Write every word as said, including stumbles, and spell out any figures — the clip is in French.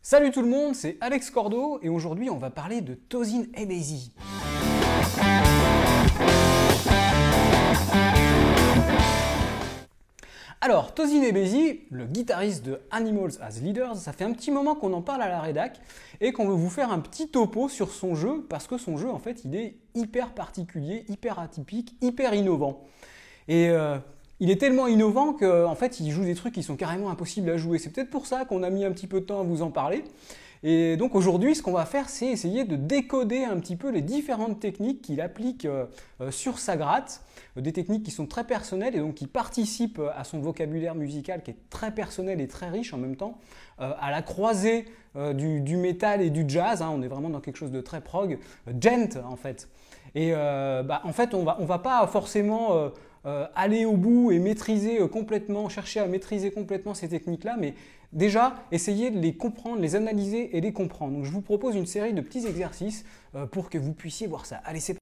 Salut tout le monde, c'est Alex Cordo et aujourd'hui on va parler de Tosin Ebezi. Alors, Tosin Ebezi, le guitariste de Animals as Leaders, ça fait un petit moment qu'on en parle à la rédac et qu'on veut vous faire un petit topo sur son jeu parce que son jeu en fait il est hyper particulier, hyper atypique, hyper innovant. Et euh, il est tellement innovant qu'en fait il joue des trucs qui sont carrément impossibles à jouer. C'est peut-être pour ça qu'on a mis un petit peu de temps à vous en parler. Et donc aujourd'hui, ce qu'on va faire, c'est essayer de décoder un petit peu les différentes techniques qu'il applique euh, sur sa gratte, euh, des techniques qui sont très personnelles et donc qui participent à son vocabulaire musical qui est très personnel et très riche en même temps, euh, à la croisée euh, du, du métal et du jazz, hein, on est vraiment dans quelque chose de très prog, euh, gent en fait. Et euh, bah, en fait, on va, on va pas forcément euh, euh, aller au bout et maîtriser euh, complètement, chercher à maîtriser complètement ces techniques-là, mais déjà, essayez de les comprendre, les analyser et les comprendre. Donc, je vous propose une série de petits exercices euh, pour que vous puissiez voir ça. Allez, c'est